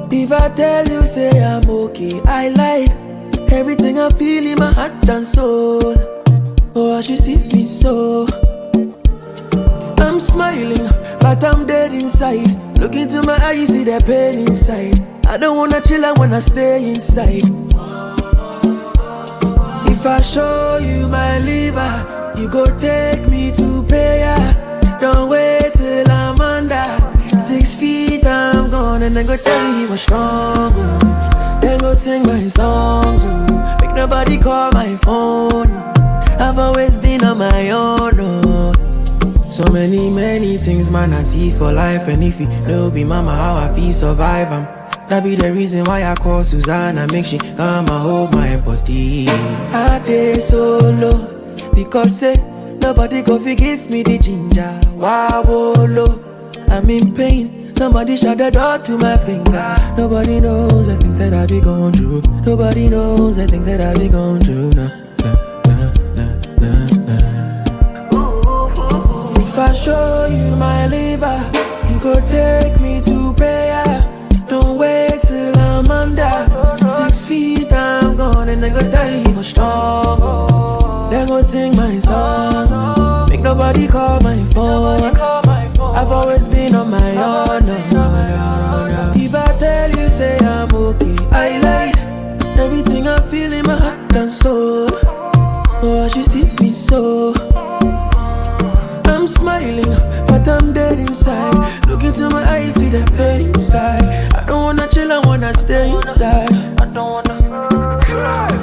If I tell you, say I'm okay, I lied. Everything I feel in my heart and soul. Oh, I should see me so. I'm smiling, but I'm dead inside. Look into my eyes, see the pain inside. I don't wanna chill, I wanna stay inside. If I show you my liver, you go take me to prayer. Don't wait till I'm under 6 feet, I'm gone. And then go tell you he was strong, oh. Then go sing my songs, oh. Make nobody call my phone. I've always been on my own, oh. So many things, man, I see for life. And if you know be mama, how I feel survive, that be the reason why I call Susanna. Make she come and hold my body. I dey solo because say nobody go forgive me the ginger. Wow, low, I'm in pain. Somebody shut the door to my finger. Nobody knows the things that I be going through. Nobody knows the things that I be going through. Nah. If I show you my liver, you go take me to prayer. Don't wait till I'm under 6 feet, I'm gone. And then go tell you he was strong, oh. Then go sing my songs, oh. Make nobody call my phone. I've always been on my own, oh. If I tell you, say I'm okay, I lied. Everything I feel in my heart and soul. Oh, I should see me so. I'm smiling, but I'm dead inside. Look into my eyes, see the pain inside. I don't wanna chill, I wanna stay inside. I don't wanna cry.